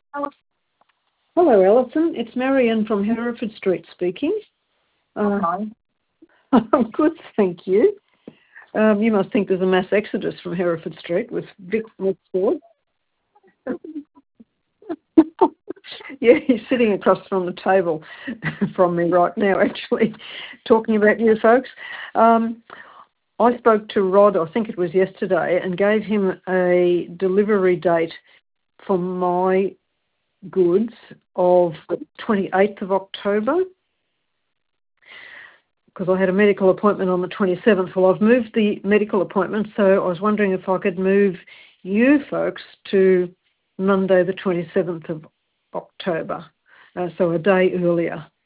Hello, Alison. It's Marianne from Hereford Street speaking. Hi. I'm good, thank you. You must think there's a mass exodus from Hereford Street with Vic next door. Yeah, he's sitting across from the table from me right now, actually, talking about you folks. I spoke to Rod, I think it was yesterday, and gave him a delivery date for my goods of the 28th of October, because I had a medical appointment on the 27th. Well, I've moved the medical appointment, so I was wondering if I could move you folks to Monday the 27th of October, so a day earlier.